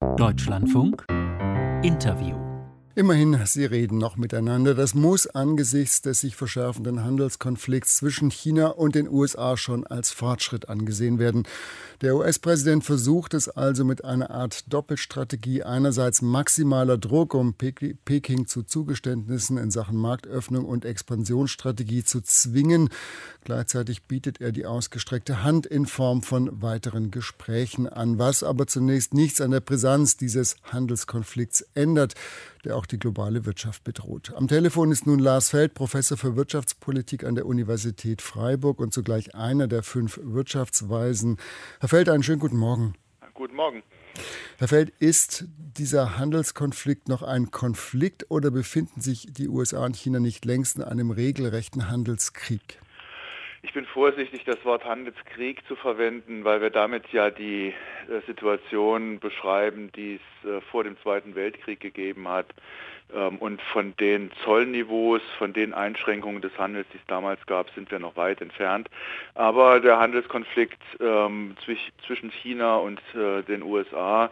Deutschlandfunk Interview. Immerhin, sie reden noch miteinander. Das muss angesichts des sich verschärfenden Handelskonflikts zwischen China und den USA schon als Fortschritt angesehen werden. Der US-Präsident versucht es also mit einer Art Doppelstrategie. Einerseits maximaler Druck, um Peking zu Zugeständnissen in Sachen Marktöffnung und Expansionsstrategie zu zwingen. Gleichzeitig bietet er die ausgestreckte Hand in Form von weiteren Gesprächen an, was aber zunächst nichts an der Brisanz dieses Handelskonflikts ändert, der auch die globale Wirtschaft bedroht. Am Telefon ist nun Lars Feld, Professor für Wirtschaftspolitik an der Universität Freiburg und zugleich einer der 5 Wirtschaftsweisen. Herr Feld, einen schönen guten Morgen. Guten Morgen. Herr Feld, ist dieser Handelskonflikt noch ein Konflikt oder befinden sich die USA und China nicht längst in einem regelrechten Handelskrieg? Ich bin vorsichtig, das Wort Handelskrieg zu verwenden, weil wir damit ja die Situation beschreiben, die es vor dem Zweiten Weltkrieg gegeben hat. Und von den Zollniveaus, von den Einschränkungen des Handels, die es damals gab, sind wir noch weit entfernt. Aber der Handelskonflikt zwischen China und den USA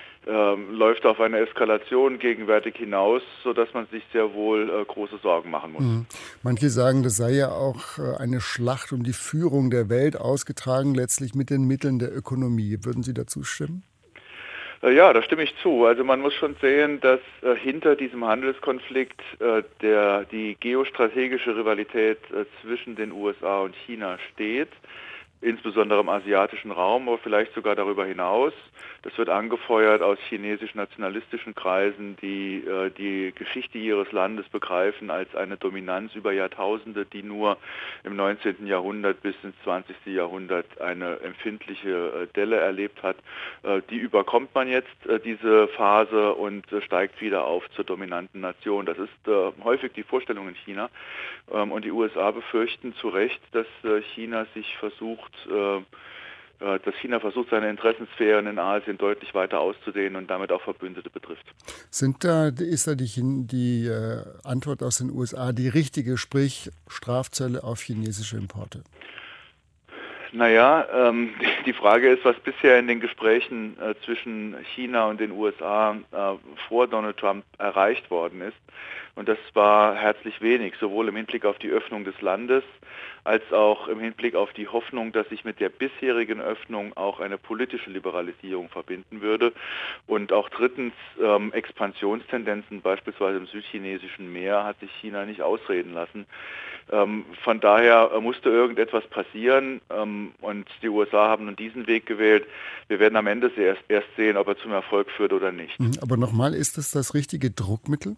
läuft auf eine Eskalation gegenwärtig hinaus, sodass man sich sehr wohl große Sorgen machen muss. Manche sagen, das sei ja auch eine Schlacht um die Führung der Welt ausgetragen, letztlich mit den Mitteln der Ökonomie. Würden Sie dazu stimmen? Ja, da stimme ich zu. Also man muss schon sehen, dass hinter diesem Handelskonflikt die geostrategische Rivalität zwischen den USA und China steht. Insbesondere im asiatischen Raum, aber vielleicht sogar darüber hinaus. Das wird angefeuert aus chinesischen-nationalistischen Kreisen, die die Geschichte ihres Landes begreifen als eine Dominanz über Jahrtausende, die nur im 19. Jahrhundert bis ins 20. Jahrhundert eine empfindliche Delle erlebt hat. Die überkommt man jetzt, diese Phase, und steigt wieder auf zur dominanten Nation. Das ist häufig die Vorstellung in China. Und die USA befürchten zu Recht, dass China versucht, seine Interessensphären in Asien deutlich weiter auszudehnen und damit auch Verbündete betrifft. Ist da die Antwort aus den USA die richtige, sprich Strafzölle auf chinesische Importe? Naja, die Frage ist, was bisher in den Gesprächen zwischen China und den USA vor Donald Trump erreicht worden ist. Und das war herzlich wenig, sowohl im Hinblick auf die Öffnung des Landes, als auch im Hinblick auf die Hoffnung, dass sich mit der bisherigen Öffnung auch eine politische Liberalisierung verbinden würde. Und auch drittens, Expansionstendenzen, beispielsweise im südchinesischen Meer, hat sich China nicht ausreden lassen. Von daher musste irgendetwas passieren, und die USA haben nun diesen Weg gewählt. Wir werden am Ende erst sehen, ob er zum Erfolg führt oder nicht. Aber nochmal, ist das richtige Druckmittel?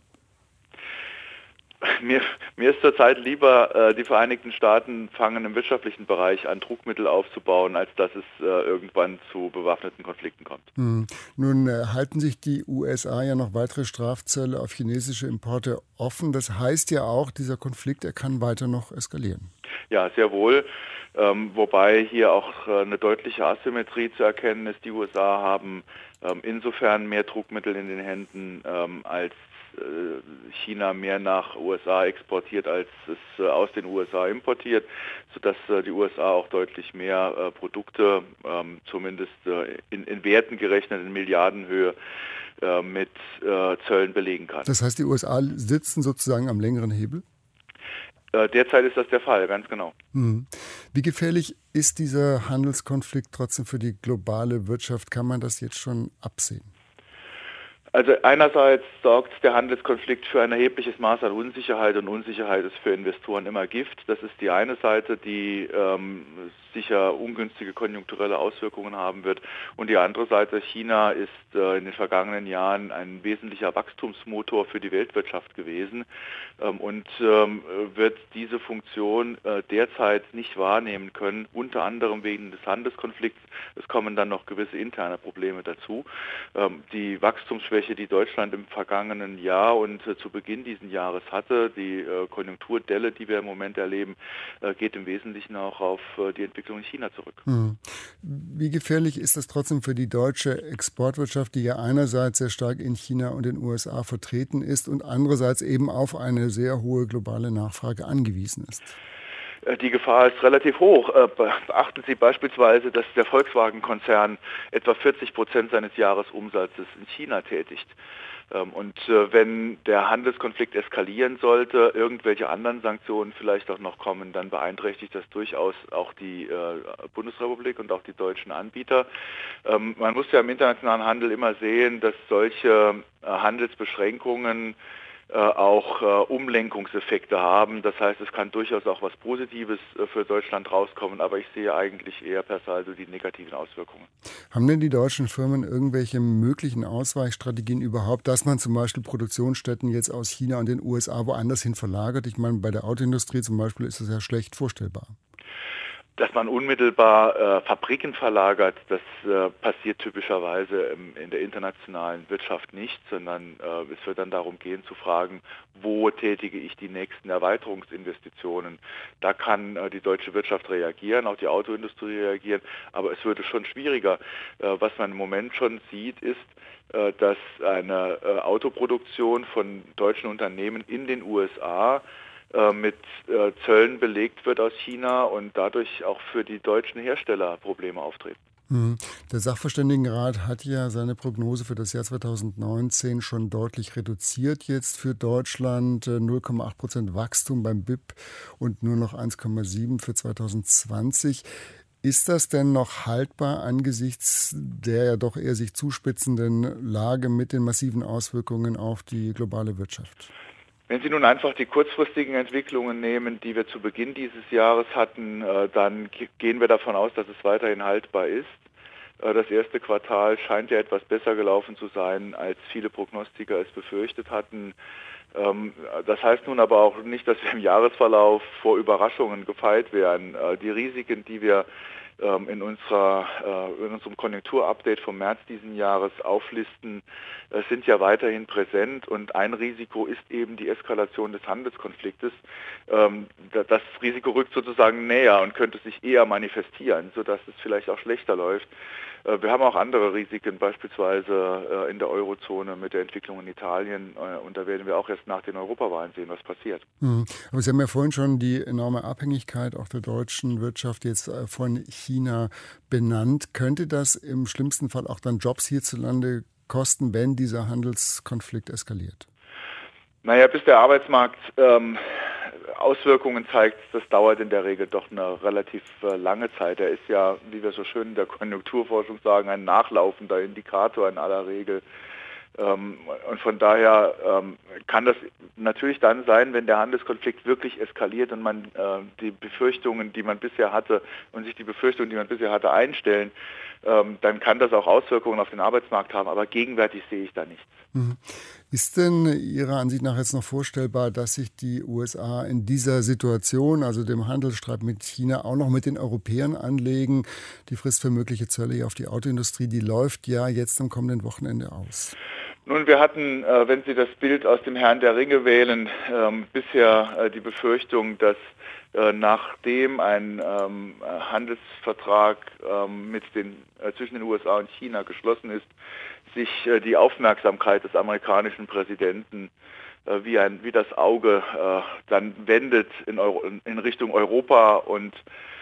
Mir ist zurzeit lieber, die Vereinigten Staaten fangen im wirtschaftlichen Bereich an, Druckmittel aufzubauen, als dass es irgendwann zu bewaffneten Konflikten kommt. Nun halten sich die USA ja noch weitere Strafzölle auf chinesische Importe offen. Das heißt ja auch, dieser Konflikt, er kann weiter noch eskalieren. Ja, sehr wohl. Wobei hier auch eine deutliche Asymmetrie zu erkennen ist. Die USA haben insofern mehr Druckmittel in den Händen, als China mehr nach USA exportiert, als es aus den USA importiert, sodass die USA auch deutlich mehr Produkte, zumindest in Werten gerechnet, in Milliardenhöhe, mit Zöllen belegen kann. Das heißt, die USA sitzen sozusagen am längeren Hebel? Derzeit ist das der Fall, ganz genau. Wie gefährlich ist dieser Handelskonflikt trotzdem für die globale Wirtschaft? Kann man das jetzt schon absehen? Also einerseits sorgt der Handelskonflikt für ein erhebliches Maß an Unsicherheit, und Unsicherheit ist für Investoren immer Gift. Das ist die eine Seite, die sicher ungünstige konjunkturelle Auswirkungen haben wird. Und die andere Seite, China ist in den vergangenen Jahren ein wesentlicher Wachstumsmotor für die Weltwirtschaft gewesen und wird diese Funktion derzeit nicht wahrnehmen können, unter anderem wegen des Handelskonflikts. Es kommen dann noch gewisse interne Probleme dazu. Die Wachstumsschwäche, die Deutschland im vergangenen Jahr und zu Beginn dieses Jahres hatte, die Konjunkturdelle, die wir im Moment erleben, geht im Wesentlichen auch auf die Entwicklung in China zurück. Wie gefährlich ist das trotzdem für die deutsche Exportwirtschaft, die ja einerseits sehr stark in China und den USA vertreten ist und andererseits eben auf eine sehr hohe globale Nachfrage angewiesen ist? Die Gefahr ist relativ hoch. Beachten Sie beispielsweise, dass der Volkswagen-Konzern etwa 40% seines Jahresumsatzes in China tätigt. Und wenn der Handelskonflikt eskalieren sollte, irgendwelche anderen Sanktionen vielleicht auch noch kommen, dann beeinträchtigt das durchaus auch die Bundesrepublik und auch die deutschen Anbieter. Man muss ja im internationalen Handel immer sehen, dass solche Handelsbeschränkungen auch Umlenkungseffekte haben. Das heißt, es kann durchaus auch was Positives für Deutschland rauskommen, aber ich sehe eigentlich eher per Saldo die negativen Auswirkungen. Haben denn die deutschen Firmen irgendwelche möglichen Ausweichstrategien überhaupt, dass man zum Beispiel Produktionsstätten jetzt aus China und den USA woanders hin verlagert? Ich meine, bei der Autoindustrie zum Beispiel ist das ja schlecht vorstellbar. Dass man unmittelbar Fabriken verlagert, das passiert typischerweise in der internationalen Wirtschaft nicht, sondern es wird dann darum gehen zu fragen, wo tätige ich die nächsten Erweiterungsinvestitionen. Da kann die deutsche Wirtschaft reagieren, auch die Autoindustrie reagieren, aber es würde schon schwieriger. Was man im Moment schon sieht, ist, dass eine Autoproduktion von deutschen Unternehmen in den USA mit Zöllen belegt wird aus China und dadurch auch für die deutschen Hersteller Probleme auftreten. Der Sachverständigenrat hat ja seine Prognose für das Jahr 2019 schon deutlich reduziert. Jetzt für Deutschland 0,8% Wachstum beim BIP und nur noch 1,7 für 2020. Ist das denn noch haltbar angesichts der ja doch eher sich zuspitzenden Lage mit den massiven Auswirkungen auf die globale Wirtschaft? Wenn Sie nun einfach die kurzfristigen Entwicklungen nehmen, die wir zu Beginn dieses Jahres hatten, dann gehen wir davon aus, dass es weiterhin haltbar ist. Das erste Quartal scheint ja etwas besser gelaufen zu sein, als viele Prognostiker es befürchtet hatten. Das heißt nun aber auch nicht, dass wir im Jahresverlauf vor Überraschungen gefeit wären. Die Risiken, die wir in unserem Konjunkturupdate vom März diesen Jahres auflisten, sind ja weiterhin präsent und ein Risiko ist eben die Eskalation des Handelskonfliktes. Das Risiko rückt sozusagen näher und könnte sich eher manifestieren, sodass es vielleicht auch schlechter läuft. Wir haben auch andere Risiken, beispielsweise in der Eurozone mit der Entwicklung in Italien. Und da werden wir auch erst nach den Europawahlen sehen, was passiert. Aber Sie haben ja vorhin schon die enorme Abhängigkeit auch der deutschen Wirtschaft jetzt von China benannt. Könnte das im schlimmsten Fall auch dann Jobs hierzulande kosten, wenn dieser Handelskonflikt eskaliert? Naja, bis der Arbeitsmarkt Auswirkungen zeigt, das dauert in der Regel doch eine relativ lange Zeit. Er ist ja, wie wir so schön in der Konjunkturforschung sagen, ein nachlaufender Indikator in aller Regel. Und von daher kann das natürlich dann sein, wenn der Handelskonflikt wirklich eskaliert und man die Befürchtungen, die man bisher hatte, einstellen, dann kann das auch Auswirkungen auf den Arbeitsmarkt haben, aber gegenwärtig sehe ich da nichts. Ist denn Ihrer Ansicht nach jetzt noch vorstellbar, dass sich die USA in dieser Situation, also dem Handelsstreit mit China, auch noch mit den Europäern anlegen? Die Frist für mögliche Zölle auf die Autoindustrie, die läuft ja jetzt am kommenden Wochenende aus. Nun, wir hatten, wenn Sie das Bild aus dem Herrn der Ringe wählen, bisher die Befürchtung, dass nachdem ein Handelsvertrag zwischen den USA und China geschlossen ist, sich die Aufmerksamkeit des amerikanischen Präsidenten wie das Auge dann wendet in Richtung Europa und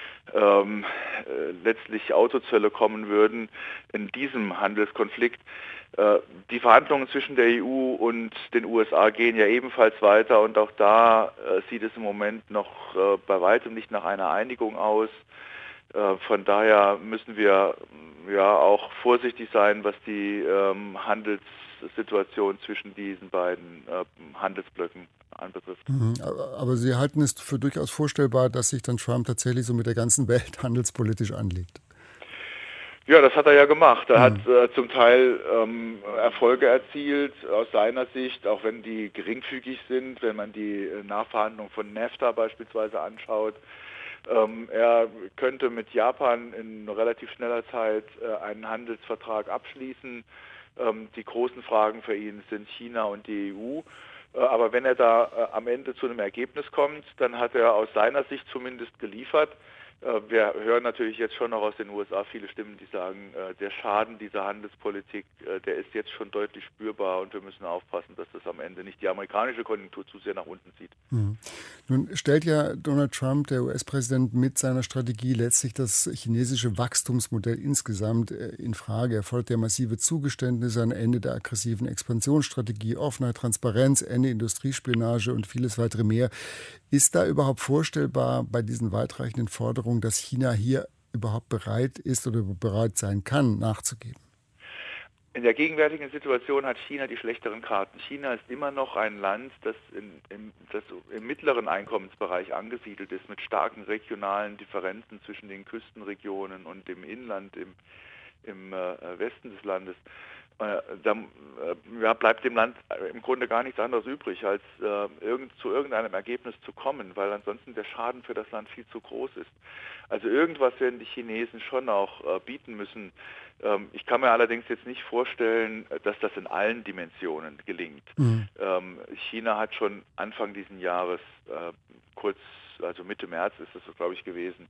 letztlich Autozölle kommen würden in diesem Handelskonflikt. Die Verhandlungen zwischen der EU und den USA gehen ja ebenfalls weiter und auch da sieht es im Moment noch bei weitem nicht nach einer Einigung aus. Von daher müssen wir ja auch vorsichtig sein, was die Handelssituation zwischen diesen beiden Handelsblöcken anbetrifft. Aber Sie halten es für durchaus vorstellbar, dass sich dann Trump tatsächlich so mit der ganzen Welt handelspolitisch anlegt? Ja, das hat er ja gemacht. Er hat zum Teil Erfolge erzielt aus seiner Sicht, auch wenn die geringfügig sind, wenn man die Nachverhandlung von NAFTA beispielsweise anschaut. Er könnte mit Japan in relativ schneller Zeit einen Handelsvertrag abschließen. Die großen Fragen für ihn sind China und die EU. Aber wenn er da am Ende zu einem Ergebnis kommt, dann hat er aus seiner Sicht zumindest geliefert. Wir hören natürlich jetzt schon noch aus den USA viele Stimmen, die sagen, der Schaden dieser Handelspolitik, der ist jetzt schon deutlich spürbar und wir müssen aufpassen, dass das am Ende nicht die amerikanische Konjunktur zu sehr nach unten zieht. Mhm. Nun stellt ja Donald Trump, der US-Präsident, mit seiner Strategie letztlich das chinesische Wachstumsmodell insgesamt in Frage. Er fordert ja massive Zugeständnisse, ein Ende der aggressiven Expansionsstrategie, Offenheit, Transparenz, Ende Industriespionage und vieles weitere mehr. Ist da überhaupt vorstellbar bei diesen weitreichenden Forderungen, dass China hier überhaupt bereit ist oder bereit sein kann, nachzugeben? In der gegenwärtigen Situation hat China die schlechteren Karten. China ist immer noch ein Land, das im mittleren Einkommensbereich angesiedelt ist, mit starken regionalen Differenzen zwischen den Küstenregionen und dem Inland im Westen des Landes. Da bleibt dem Land im Grunde gar nichts anderes übrig, als zu irgendeinem Ergebnis zu kommen, weil ansonsten der Schaden für das Land viel zu groß ist. Also irgendwas werden die Chinesen schon auch bieten müssen. Ich kann mir allerdings jetzt nicht vorstellen, dass das in allen Dimensionen gelingt. Mhm. China hat schon Anfang dieses Jahres, also Mitte März ist es, glaube ich, gewesen,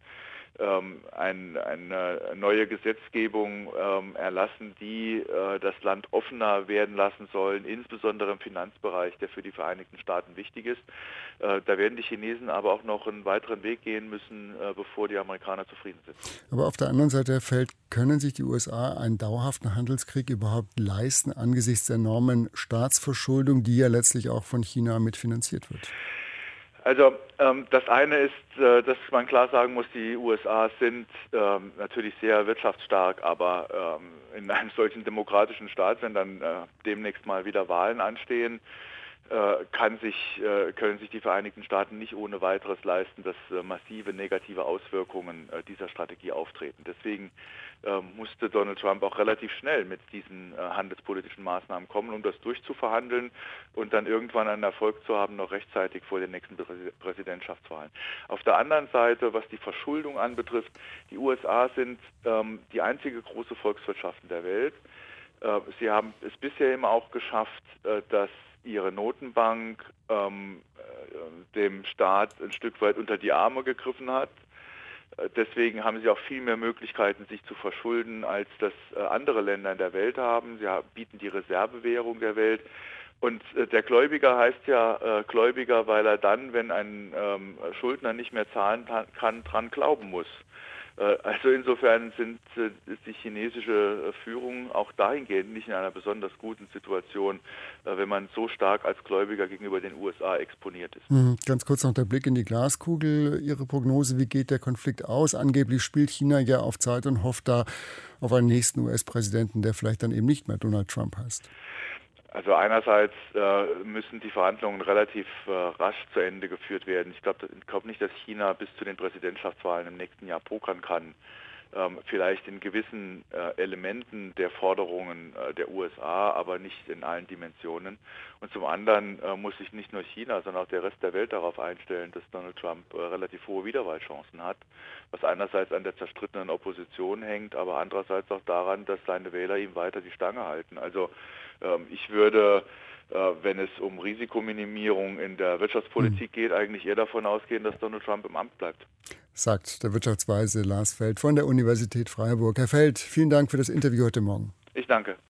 eine neue Gesetzgebung erlassen, die das Land offener werden lassen sollen, insbesondere im Finanzbereich, der für die Vereinigten Staaten wichtig ist. Da werden die Chinesen aber auch noch einen weiteren Weg gehen müssen, bevor die Amerikaner zufrieden sind. Aber auf der anderen Seite, Herr Feld, können sich die USA einen dauerhaften Handelskrieg überhaupt leisten angesichts der enormen Staatsverschuldung, die ja letztlich auch von China mitfinanziert wird? Also das eine ist, dass man klar sagen muss, die USA sind natürlich sehr wirtschaftsstark, aber in einem solchen demokratischen Staat, wenn dann demnächst mal wieder Wahlen anstehen, können sich die Vereinigten Staaten nicht ohne weiteres leisten, dass massive negative Auswirkungen dieser Strategie auftreten. Deswegen musste Donald Trump auch relativ schnell mit diesen handelspolitischen Maßnahmen kommen, um das durchzuverhandeln und dann irgendwann einen Erfolg zu haben, noch rechtzeitig vor den nächsten Präsidentschaftswahlen. Auf der anderen Seite, was die Verschuldung anbetrifft, die USA sind die einzige große Volkswirtschaft der Welt. Sie haben es bisher immer auch geschafft, dass ihre Notenbank dem Staat ein Stück weit unter die Arme gegriffen hat. Deswegen haben sie auch viel mehr Möglichkeiten, sich zu verschulden, als das andere Länder in der Welt haben. Sie bieten die Reservewährung der Welt. Und der Gläubiger heißt ja Gläubiger, weil er dann, wenn ein Schuldner nicht mehr zahlen kann, dran glauben muss. Also insofern ist die chinesische Führung auch dahingehend nicht in einer besonders guten Situation, wenn man so stark als Gläubiger gegenüber den USA exponiert ist. Ganz kurz noch der Blick in die Glaskugel. Ihre Prognose, wie geht der Konflikt aus? Angeblich spielt China ja auf Zeit und hofft da auf einen nächsten US-Präsidenten, der vielleicht dann eben nicht mehr Donald Trump heißt. Also einerseits müssen die Verhandlungen relativ rasch zu Ende geführt werden. Ich glaube nicht, dass China bis zu den Präsidentschaftswahlen im nächsten Jahr pokern kann. Vielleicht in gewissen Elementen der Forderungen der USA, aber nicht in allen Dimensionen. Und zum anderen muss sich nicht nur China, sondern auch der Rest der Welt darauf einstellen, dass Donald Trump relativ hohe Wiederwahlchancen hat, was einerseits an der zerstrittenen Opposition hängt, aber andererseits auch daran, dass seine Wähler ihm weiter die Stange halten. Also ich würde, wenn es um Risikominimierung in der Wirtschaftspolitik geht, eigentlich eher davon ausgehen, dass Donald Trump im Amt bleibt. Sagt der Wirtschaftsweise Lars Feld von der Universität Freiburg. Herr Feld, vielen Dank für das Interview heute Morgen. Ich danke.